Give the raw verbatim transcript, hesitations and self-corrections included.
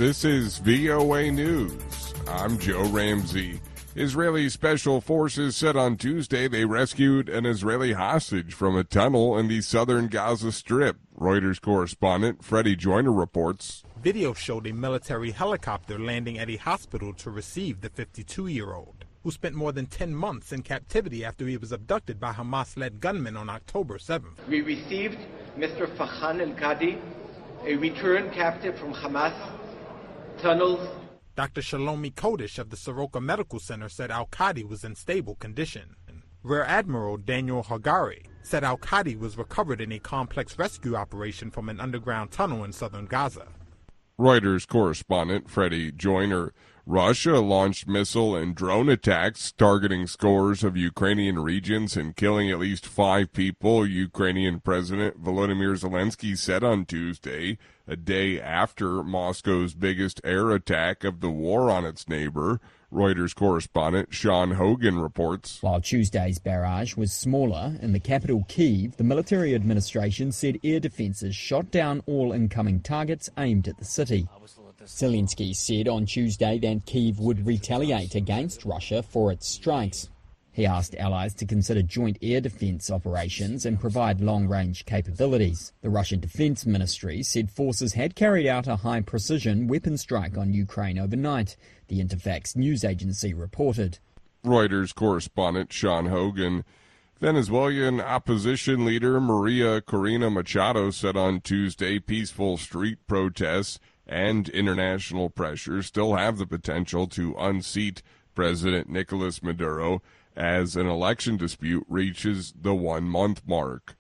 This is V O A News. I'm Joe Ramsey. Israeli special forces said on Tuesday they rescued an Israeli hostage from a tunnel in the southern Gaza Strip. Reuters correspondent Freddie Joyner reports. Video showed a military helicopter landing at a hospital to receive the fifty-two-year-old, who spent more than ten months in captivity after he was abducted by Hamas-led gunmen on October seventh. We received Mister Fahan El-Qadi, a returned captive from Hamas tunnels. Doctor Shalomi Kodesh of the Soroka Medical Center said Al-Qadi was in stable condition. Rear Admiral Daniel Hagari said Al-Qadi was recovered in a complex rescue operation from an underground tunnel in southern Gaza. Reuters correspondent Freddie Joyner. Russia launched missile and drone attacks targeting scores of Ukrainian regions and killing at least five people, Ukrainian President Volodymyr Zelensky said on Tuesday, a day after Moscow's biggest air attack of the war on its neighbor. Reuters correspondent Sean Hogan reports. While Tuesday's barrage was smaller in the capital Kyiv, the military administration said air defences shot down all incoming targets aimed at the city. Zelensky said on Tuesday that Kyiv would retaliate against Russia for its strikes. He asked allies to consider joint air defense operations and provide long-range capabilities. The Russian Defense Ministry said forces had carried out a high-precision weapon strike on Ukraine overnight, the Interfax news agency reported. Reuters correspondent Sean Hogan. Venezuelan opposition leader Maria Corina Machado said on Tuesday peaceful street protests and international pressure still have the potential to unseat President Nicolas Maduro as an election dispute reaches the one-month mark.